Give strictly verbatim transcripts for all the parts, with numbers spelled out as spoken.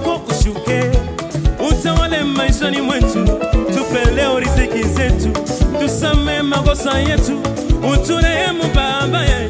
wako ushuke, utawale maishani mwetu, tupe leo riziki zetu, tusamehe makosa yetu, uturehemu Baba ye,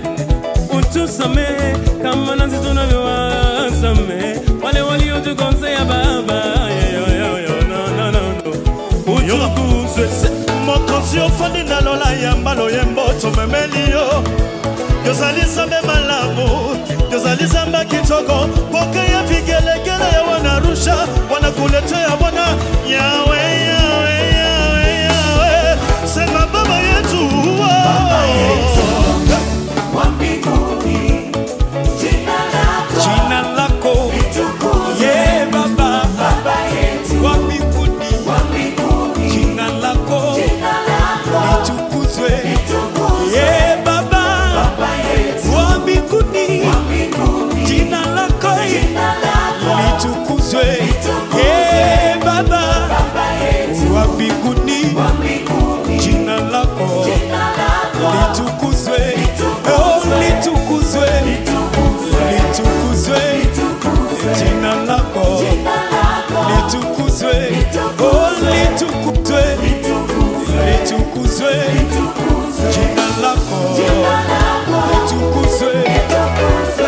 utusamehe kama nasi tunavyowasamehe wale waliotukosea Baba ye, yo yo yo no no no no, utukuzwe mokosi ofandi na lola yambalo yembo tumemelio, yozalisa memalamu, yozalisa mbakitoko, poke ya vigelegele ya wanarusha, wanakuletea wana yawe yawe yawe yawe, sema Baba yetu, Baba yetu wa mbinguni, jina lako, jina lako litukuzwe. Yeah Baba, Baba yetu wa mbinguni, wa mbinguni, jina lako, jina lako, litukuzwe. litukuzwe. Yeah Baba, Baba yetu wa mbinguni, wa mbinguni, jina lako, jina lako, litukuzwe. litukuzwe. Yeah Baba, Baba yetu wa mbinguni, wa mbinguni, jina lako, jina lako, litukuzwe. litukuzwe. Oh, litukuzwe, litukuzwe. litukuzwe. Litukuzwe. Jina lako, Jina lako, litukuzwe. litukuzwe. Oh, litukuzwe, litukuzwe. litukuzwe. Litukuzwe. Jina lako, Jina lako, litukuzwe. litukuzwe.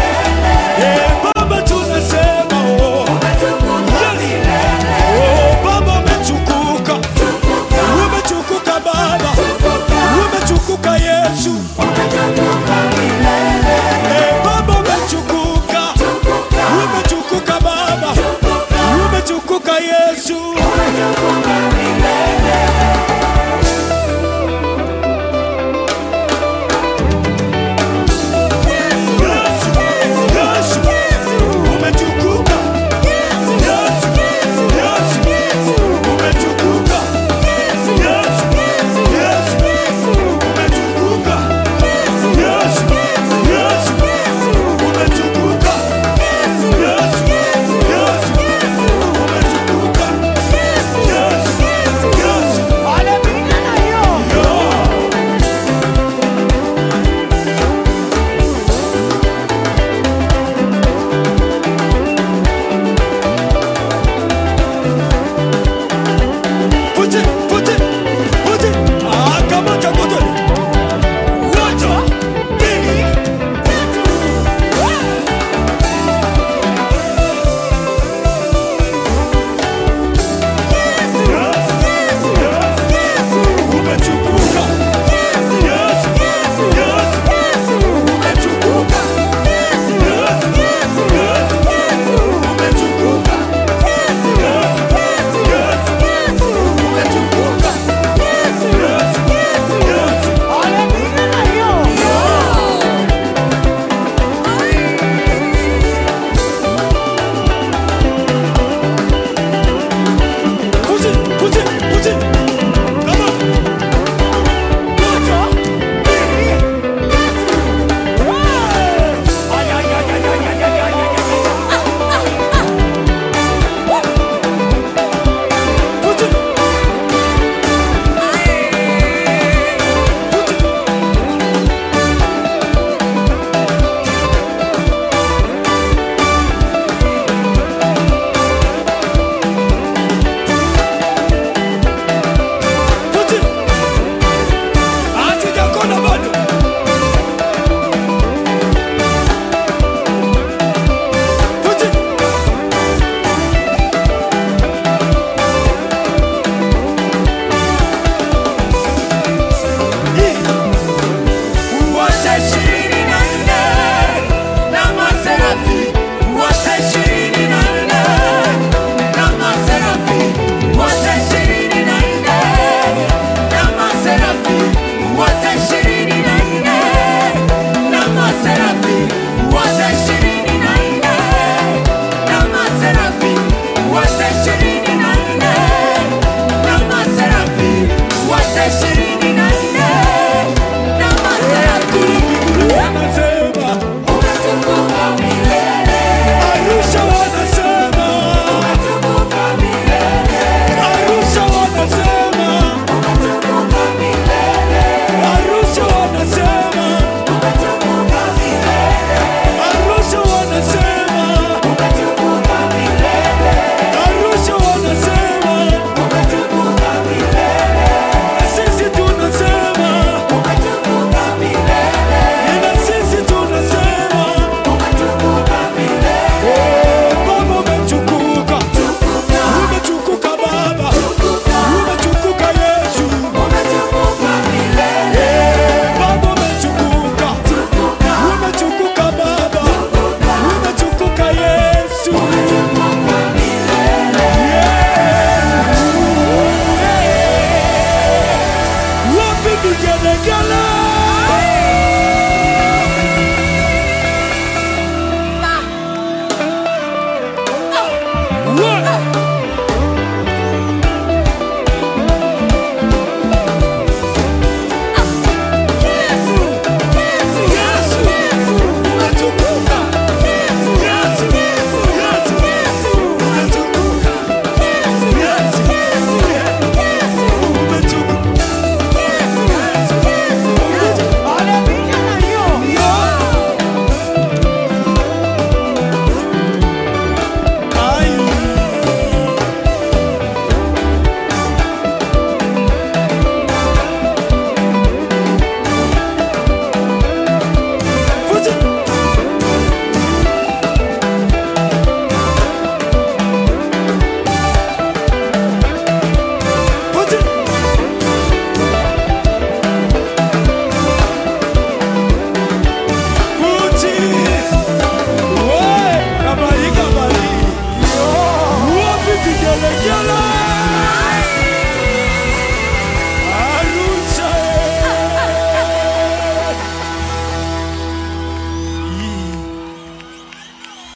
Oh umetukuka